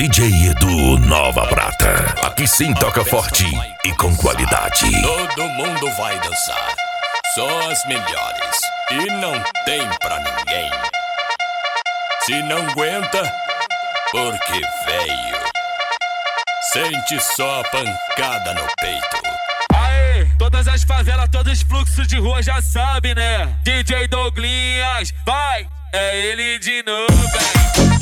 DJ Edu Nova Prata. Aqui sim toca forte e com qualidade. Todo mundo vai dançar, só as melhores, e não tem pra ninguém. Se não aguenta, porque veio, sente só a pancada no peito. Aê, todas as favelas, todos os fluxos de rua já sabem, né? DJ Douglinhas, vai, é ele de novo, hein?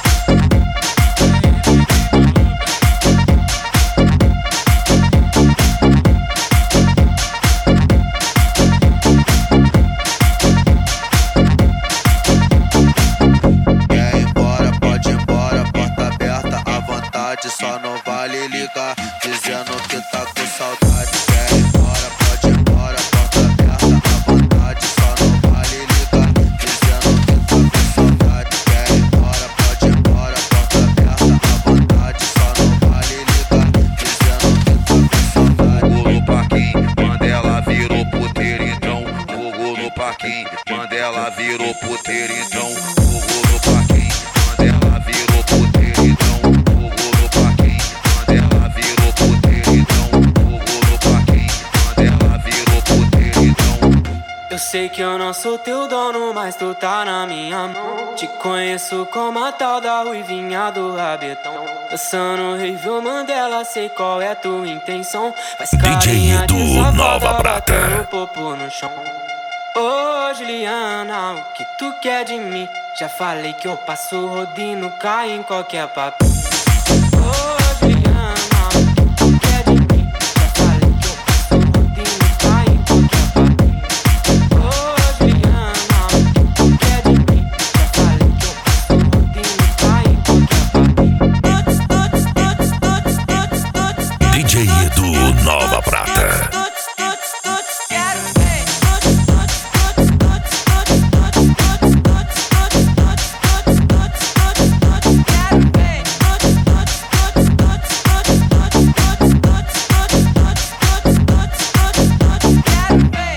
Só não vale ligar, dizendo que tá com saudade. Quer ir embora, pode ir embora, porta aberta à vontade. Só não vale ligar, dizendo que tá com saudade. Quer ir embora, pode ir embora, porta aberta à vontade. Só não vale ligar, dizendo que tá com saudade. Fogo no parquinho, Mandela virou puteiro então. Fogo no parquinho, Mandela virou puteiro então. Fogo no parquinho, Mandela virou puteiro então. Eu sei que eu não sou teu dono, mas tu tá na minha mão. Te conheço como a tal da ruivinha do rabetão. Dançando Review Mandela, sei qual é tua intenção. Faz carinha Edu de safada, Nova Prata. batendo o popo no chão. Ô Juliana, o que tu quer de mim? Já falei que eu passo rodinho, cai em qualquer papo. Ô Juliana, o que tu quer de mim? Já falei que eu passo rodinho, cai em qualquer papo. DJ Edu Nova Prata.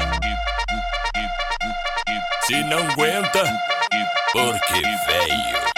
Se não aguenta, porque veio,